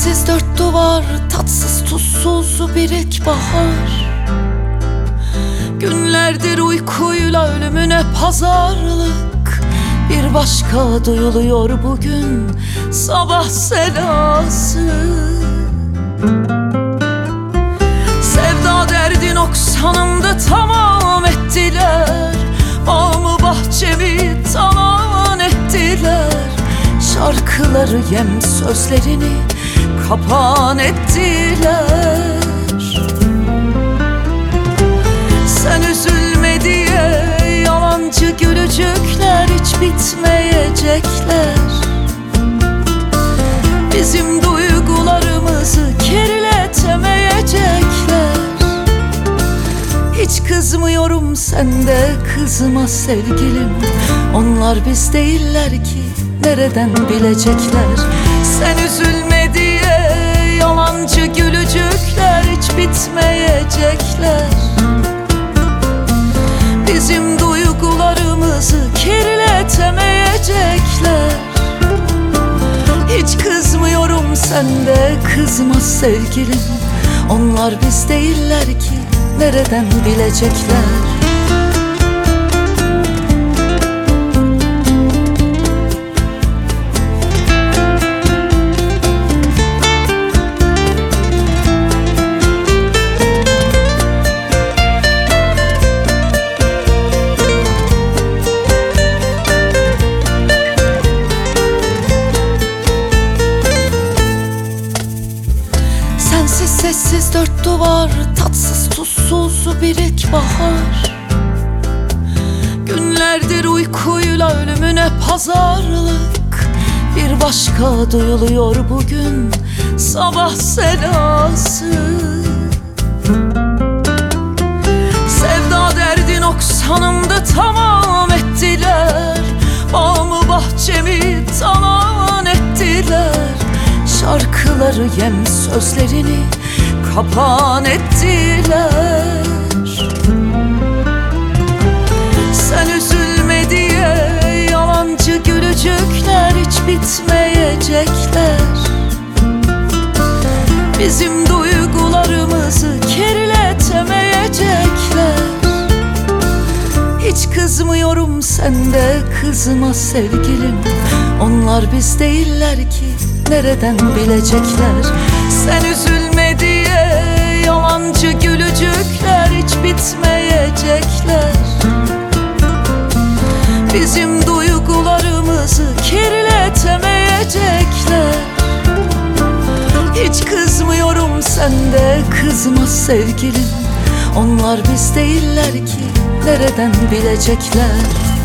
Sessiz dört duvar, tatsız tuzsuz bir ilkbahar. Günlerdir uykuyla ölümüne pazarlık. Bir başka duyuluyor bugün sabah selası. Sevda derdin oksanımda tamam ettiler. Bağımı bahçemi talan ettiler. Şarkıları yem sözlerini kapan ettiler. Sen üzülme diye yalancı gülücükler hiç bitmeyecekler. Bizim duygularımızı geriletemeyecekler. Hiç kızmıyorum, sen de kızma sevgilim. Onlar biz değiller ki nereden bilecekler? Sen üzülme diye yalancı gülücükler hiç bitmeyecekler. Bizim duygularımızı geriletemeyecekler. Hiç kızmıyorum, sen de kızma sevgilim. Onlar biz değiller ki nereden bilecekler? Sensiz sessiz dört duvar, tatsız tuzsuz bir ilkbahar. Günlerdir uykuyla ölümüne pazarlık. Bir başka duyuluyor bugün sabah selası. Sevda derdin oksanımda tamam ettiler. Bağımı bahçemi talan ettiler. Şarkıları yem sözlerini kapan ettiler. Sen üzülme diye yalancı gülücükler hiç bitmeyecekler. Bizim duygularımızı geriletemeyecekler. Hiç kızmıyorum, sen de kızma sevgilim. Onlar biz değiller ki nereden bilecekler? Sen üzülme diye yalancı gülücükler hiç bitmeyecekler. Bizim duygularımızı geriletemeyecekler. Hiç kızmıyorum, sen de kızma sevgilim. Onlar biz değiller ki nereden bilecekler?